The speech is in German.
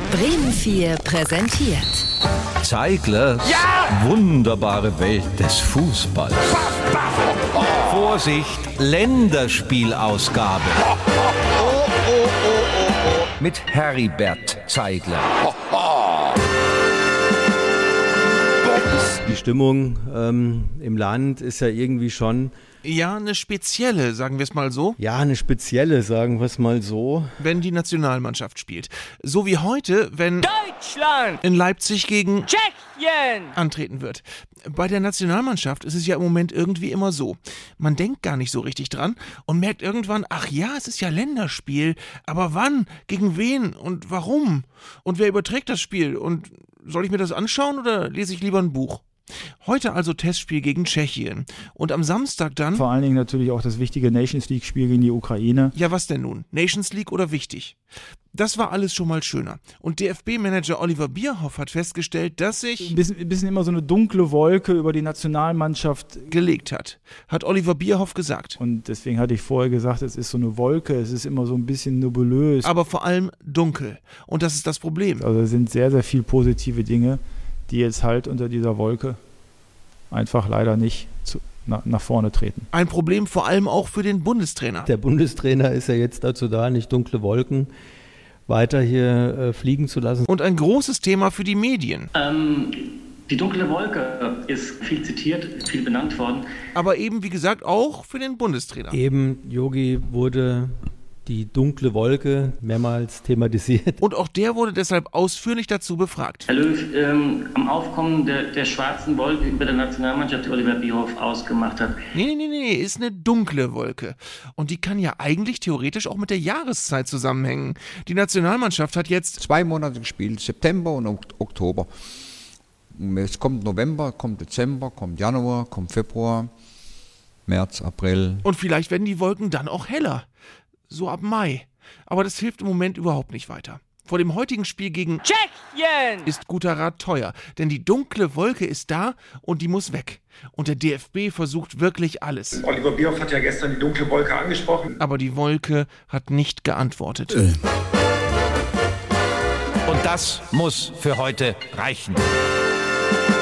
Bremen 4 präsentiert. Zeiglers wunderbare Welt des Fußballs. Vorsicht, Länderspielausgabe. Mit Heribert Zeigler. Die Stimmung im Land ist ja irgendwie schon... Ja, eine spezielle, sagen wir es mal so. Ja, eine spezielle, sagen wir es mal so. Wenn die Nationalmannschaft spielt. So wie heute, wenn Deutschland in Leipzig gegen Tschechien antreten wird. Bei der Nationalmannschaft ist es ja im Moment irgendwie immer so. Man denkt gar nicht so richtig dran und merkt irgendwann, ach ja, es ist ja Länderspiel, aber wann, gegen wen und warum? Und wer überträgt das Spiel? Und soll ich mir das anschauen oder lese ich lieber ein Buch? Heute also Testspiel gegen Tschechien. Und am Samstag dann... Vor allen Dingen natürlich auch das wichtige Nations League-Spiel gegen die Ukraine. Ja, was denn nun? Nations League oder wichtig? Das war alles schon mal schöner. Und DFB-Manager Oliver Bierhoff hat festgestellt, dass sich... Ein bisschen immer so eine dunkle Wolke über die Nationalmannschaft gelegt hat Oliver Bierhoff gesagt. Und deswegen hatte ich vorher gesagt, es ist so eine Wolke, es ist immer so ein bisschen nebulös. Aber vor allem dunkel. Und das ist das Problem. Also es sind sehr, sehr viele positive Dinge, die jetzt halt unter dieser Wolke einfach leider nicht nach vorne treten. Ein Problem vor allem auch für den Bundestrainer. Der Bundestrainer ist ja jetzt dazu da, nicht dunkle Wolken weiter hier fliegen zu lassen. Und ein großes Thema für die Medien. Die dunkle Wolke ist viel zitiert, viel benannt worden. Aber eben, wie gesagt, auch für den Bundestrainer. Eben, Yogi wurde die dunkle Wolke mehrmals thematisiert. Und auch der wurde deshalb ausführlich dazu befragt. Herr Löw, am Aufkommen der schwarzen Wolke über der Nationalmannschaft, die Oliver Bierhoff ausgemacht hat. Nee, ist eine dunkle Wolke. Und die kann ja eigentlich theoretisch auch mit der Jahreszeit zusammenhängen. Die Nationalmannschaft hat jetzt 2 Monate gespielt, September und Oktober. Es kommt November, kommt Dezember, kommt Januar, kommt Februar, März, April. Und vielleicht werden die Wolken dann auch heller. So ab Mai. Aber das hilft im Moment überhaupt nicht weiter. Vor dem heutigen Spiel gegen Tschechien ist guter Rat teuer. Denn die dunkle Wolke ist da und die muss weg. Und der DFB versucht wirklich alles. Oliver Bierhoff hat ja gestern die dunkle Wolke angesprochen. Aber die Wolke hat nicht geantwortet. Und das muss für heute reichen.